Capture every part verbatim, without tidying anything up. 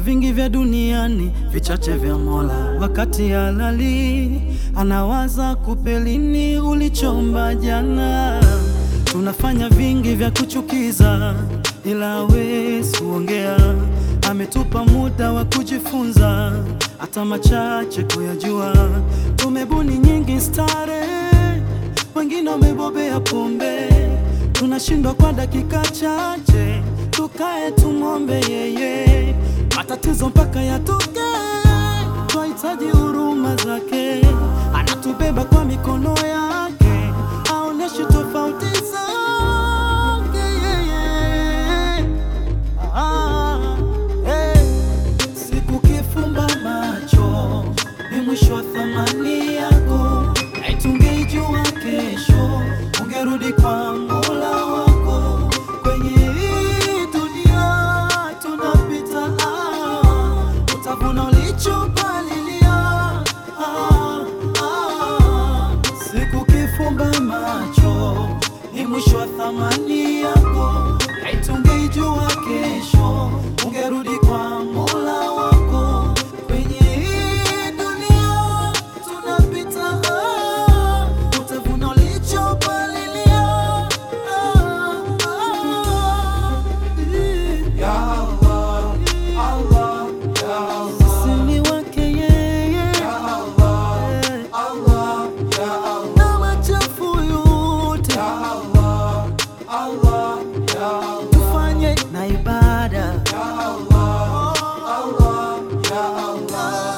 vingi vya duniani, vichache vya Mola. Wakati halali anawaza kupelini ulichomba jana. Tunafanya vingi vya kuchukiza, ila hawezi kuongea. Ametupa muda wa kujifunza, hata machache kuyajua. Tumebuni nyingi stare, wengine wamebobea pombe. Tunashindwa kwa dakika chache, tukae tumombe yeye. Matatizo mpaka yatoke, twahitaji huruma zake. Anatubeba kwa mikono yake, aoneshi tofauti zake yeye. Ah, hey. Siku kifumba macho ni mwisho wa thamani yako. Tungejua kesho ungerudi kwa Mola wako. Kwenye hii dunia tunapita, ah, utavuna ulichopalilia. ah, ah. Siku kifumba macho ni mwisho wa thamani yako. Tungejua kesho ungerudi kwa Mola wako. Kwenye hii dunia tunapita, ah, utavuna ulichopalilia. ah, ah. Ya Allah, Allah, Ya Allah. Sisi ni wake yeye. Ya Allah, Allah, Ya Allah. Na machafu yote Ya Allah, Allah, Ya Allah. tufanye na ibada. Ya Allah, Allah, Ya Allah.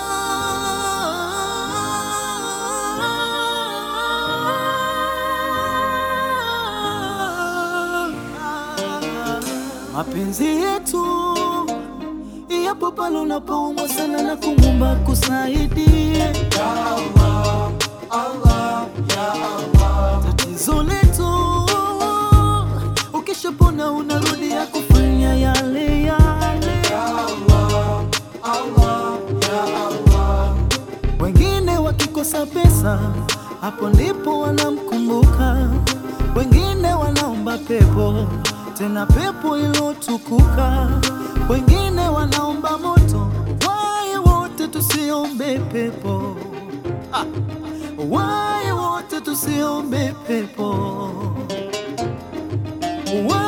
Mapenzi yetu yapo pale unapoumwa sana na kumwomba kusaidie. Ya Allah, Allah, Ya Allah. Tatizo letu ukishapona unarudia kufanya yale yale. Ya Allah, Allah, Ya Allah. Wengine wakikosa pesa, hapo ndipo wanamkumbuka. Wengine wanaomba pepo, tena pepo ilotukuka. Wengine wanaomba moto, waye wote tusiombe pepo. ah. Waye wote tusiombe pepo. Waye